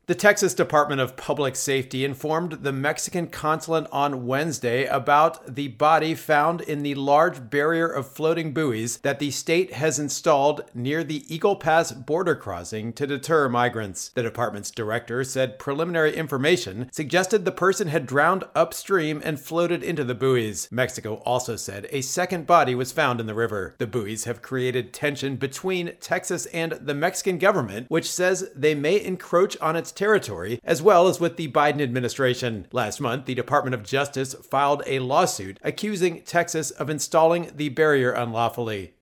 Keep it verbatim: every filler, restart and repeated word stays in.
The Texas Department of Public Safety informed the Mexican consulate on Wednesday about the body found in the large barrier of floating buoys that the state has installed near the Eagle Pass border crossing to deter migrants. The department's director said preliminary information suggested the person had drowned upstream and floated into the buoys. Mexico also said a second body was found in the river. The buoys have created tension between Texas and the Mexican government, which says they may encroach on its territory, as well as with the Biden administration. Last month, the Department of Justice filed a lawsuit accusing Texas of installing the barrier unlawfully.